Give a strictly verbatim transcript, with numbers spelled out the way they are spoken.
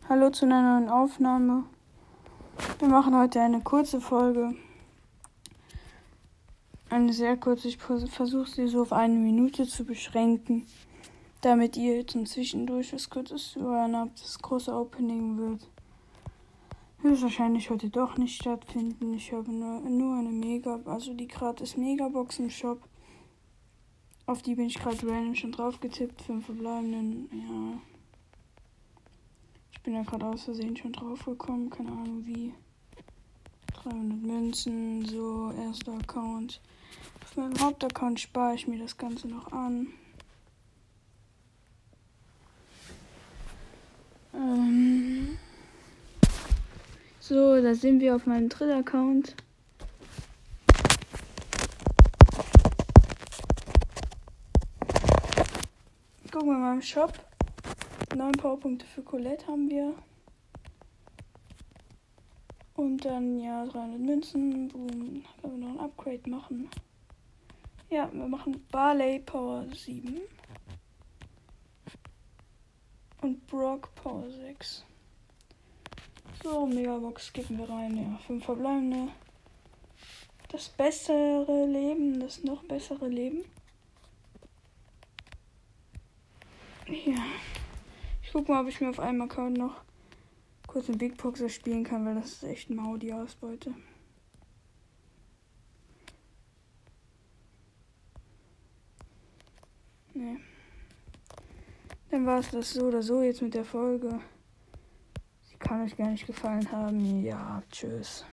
Hallo zu einer neuen Aufnahme. Wir machen heute eine kurze Folge. Eine sehr kurze. Ich versuche sie so auf eine Minute zu beschränken, damit ihr zum Zwischendurch was Kurzes zu hören habt. Das große Opening wird höchstwahrscheinlich heute doch nicht stattfinden. Ich habe nur, nur eine Mega, also die gratis Megabox im Shop. Auf die bin ich gerade random schon drauf getippt. Für den verbleibenden, ja. Ich bin da gerade aus Versehen schon drauf gekommen. Keine Ahnung wie. dreihundert Münzen, so, erster Account. Auf meinem Hauptaccount spare ich mir das Ganze noch an. Ähm so, da sind wir auf meinem dritten Account. Gucken wir mal im Shop. neun Powerpunkte für Colette haben wir. Und dann, ja, dreihundert Münzen. Boom. Können wir noch ein Upgrade machen. Ja, wir machen Barley Power sieben. Und Brock Power sechs. So, Megabox geben wir rein. Ja, fünf verbleibende. Das bessere Leben, das noch bessere Leben. Ja. Ich guck mal, ob ich mir auf einem Account noch kurz einen Big Boxer spielen kann, weil das ist echt ein Mau, die Ausbeute. Nee. Dann war es das so oder so jetzt mit der Folge. Sie kann euch gar nicht gefallen haben. Ja, tschüss.